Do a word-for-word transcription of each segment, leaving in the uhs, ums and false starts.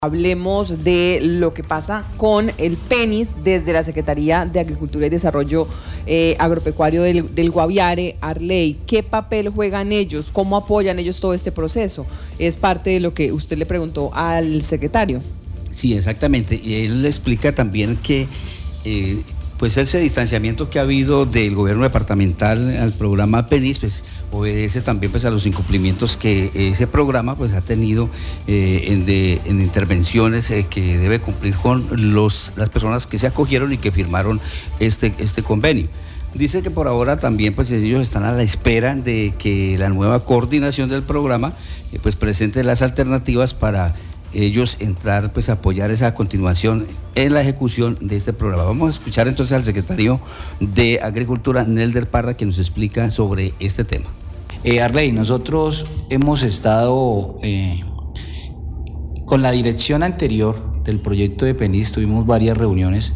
Hablemos de lo que pasa con el PENIS desde la Secretaría de Agricultura y Desarrollo eh, Agropecuario del, del Guaviare, Arley. ¿Qué papel juegan ellos? ¿Cómo apoyan ellos todo este proceso? Es parte de lo que usted le preguntó al secretario. Sí, exactamente. Y él le explica también que eh, pues ese distanciamiento que ha habido del gobierno departamental al programa PENIS, pues obedece también pues a los incumplimientos que ese programa pues ha tenido eh, en, de, en intervenciones eh, que debe cumplir con los, las personas que se acogieron y que firmaron este, este convenio. Dice que por ahora también pues ellos están a la espera de que la nueva coordinación del programa eh, pues presente las alternativas para ellos entrar pues a apoyar esa continuación en la ejecución de este programa. Vamos a escuchar entonces al secretario de Agricultura, Nelder Parra, que nos explica sobre este tema. Eh, Arley, nosotros hemos estado eh, con la dirección anterior del proyecto de PENIS, tuvimos varias reuniones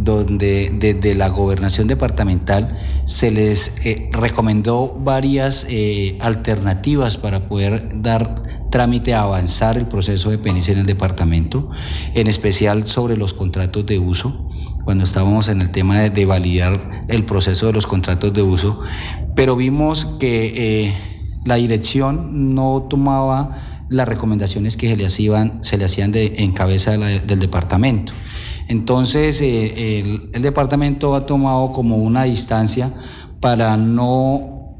donde desde la gobernación departamental se les eh, recomendó varias eh, alternativas para poder dar trámite a avanzar el proceso de PENIS en el departamento, en especial sobre los contratos de uso, cuando estábamos en el tema de, de validar el proceso de los contratos de uso, pero vimos que eh, la dirección no tomaba las recomendaciones que se le hacían, se le hacían de, en cabeza de la, del departamento. Entonces eh, el, el departamento ha tomado como una distancia para no,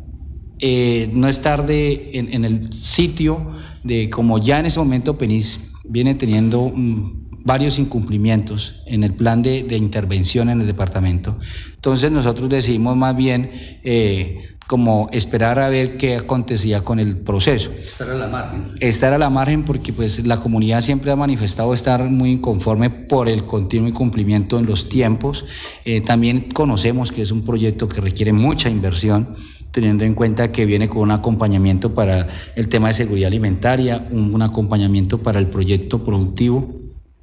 eh, no estar de, en, en el sitio de, como ya en ese momento PENIS viene teniendo um, varios incumplimientos en el plan de, de intervención en el departamento. Entonces nosotros decidimos más bien eh, como esperar a ver qué acontecía con el proceso. Estar a la margen. Estar a la margen porque pues la comunidad siempre ha manifestado estar muy inconforme por el continuo incumplimiento en los tiempos. Eh, también conocemos que es un proyecto que requiere mucha inversión, teniendo en cuenta que viene con un acompañamiento para el tema de seguridad alimentaria, un, un acompañamiento para el proyecto productivo.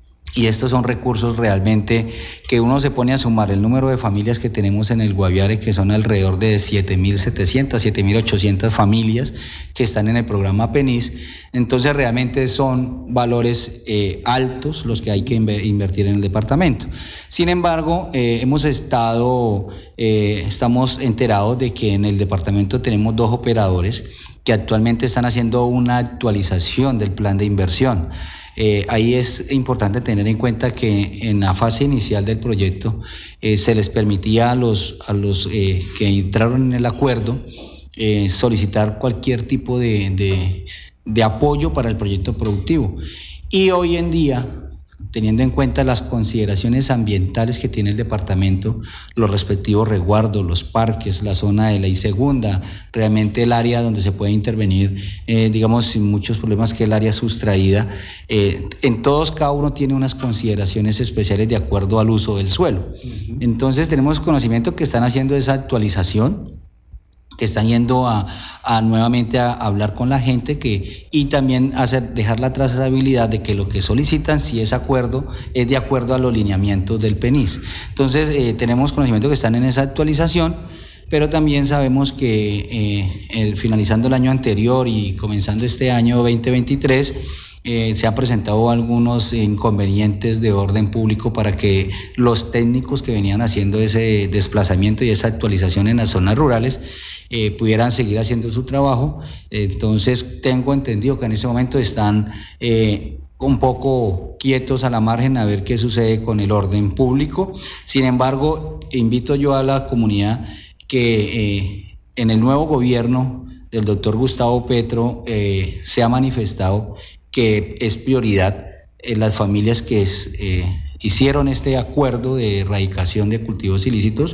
Y estos son recursos realmente que uno se pone a sumar el número de familias que tenemos en el Guaviare, que son alrededor de siete mil setecientas, siete mil ochocientas familias que están en el programa PENIS. Entonces realmente son valores eh, altos los que hay que invertir en el departamento. Sin embargo, eh, hemos estado, eh, estamos enterados de que en el departamento tenemos dos operadores que actualmente están haciendo una actualización del plan de inversión. Eh, ahí es importante tener en cuenta que en la fase inicial del proyecto eh, se les permitía a los, a los eh, que entraron en el acuerdo eh, solicitar cualquier tipo de, de, de apoyo para el proyecto productivo. Y hoy en día, teniendo en cuenta las consideraciones ambientales que tiene el departamento, los respectivos resguardos, los parques, la zona de la I segunda, realmente el área donde se puede intervenir, eh, digamos, sin muchos problemas, que es el área sustraída, eh, en todos cada uno tiene unas consideraciones especiales de acuerdo al uso del suelo. Uh-huh. Entonces tenemos conocimiento que están haciendo esa actualización, que están yendo a, a nuevamente a hablar con la gente que, y también hacer, dejar la trazabilidad de que lo que solicitan, si es acuerdo, es de acuerdo a los lineamientos del PENIS. Entonces eh, tenemos conocimiento que están en esa actualización, pero también sabemos que eh, el, finalizando el año anterior y comenzando este año veinte veintitrés, Eh, se han presentado algunos inconvenientes de orden público para que los técnicos que venían haciendo ese desplazamiento y esa actualización en las zonas rurales eh, pudieran seguir haciendo su trabajo. Entonces tengo entendido que en ese momento están eh, un poco quietos a la margen a ver qué sucede con el orden público. Sin embargo, invito yo a la comunidad que eh, en el nuevo gobierno del doctor Gustavo Petro eh, se ha manifestado que es prioridad en las familias que es, eh, hicieron este acuerdo de erradicación de cultivos ilícitos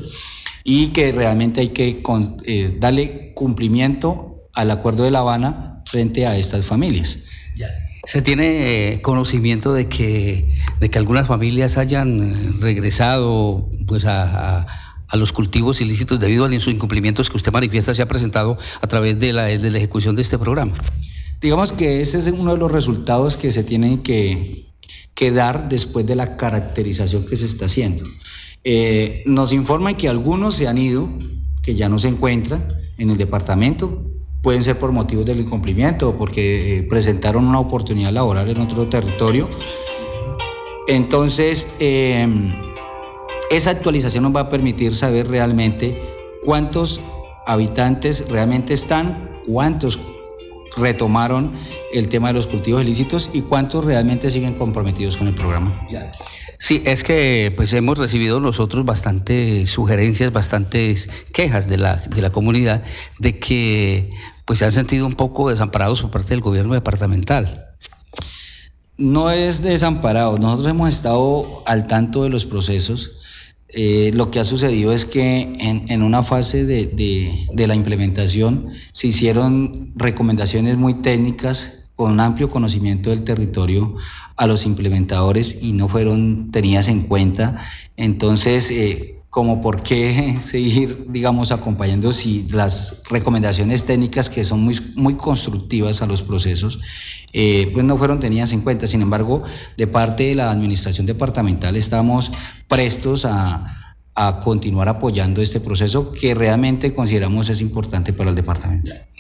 y que realmente hay que con, eh, darle cumplimiento al acuerdo de La Habana frente a estas familias. Ya. ¿Se tiene eh, conocimiento de que, de que algunas familias hayan regresado pues, a, a, a los cultivos ilícitos debido a los incumplimientos que usted manifiesta se ha presentado a través de la, de la ejecución de este programa? Digamos que ese es uno de los resultados que se tienen que, que dar después de la caracterización que se está haciendo. Eh, nos informan que algunos se han ido, que ya no se encuentran en el departamento, pueden ser por motivos del incumplimiento o porque eh, presentaron una oportunidad laboral en otro territorio Entonces, eh, esa actualización nos va a permitir saber realmente cuántos habitantes realmente están, cuántos retomaron el tema de los cultivos ilícitos y cuántos realmente siguen comprometidos con el programa. Sí, es que pues hemos recibido nosotros bastantes sugerencias, bastantes quejas de la, de la comunidad de que pues se han sentido un poco desamparados por parte del gobierno departamental. No es desamparado, nosotros hemos estado al tanto de los procesos. Eh, lo que ha sucedido es que en, en una fase de, de, de la implementación se hicieron recomendaciones muy técnicas con un amplio conocimiento del territorio a los implementadores y no fueron tenidas en cuenta. Entonces, eh, como por qué seguir, digamos, acompañando si las recomendaciones técnicas que son muy, muy constructivas a los procesos, eh, pues no fueron tenidas en cuenta. Sin embargo, de parte de la administración departamental estamos prestos a, a continuar apoyando este proceso que realmente consideramos es importante para el departamento.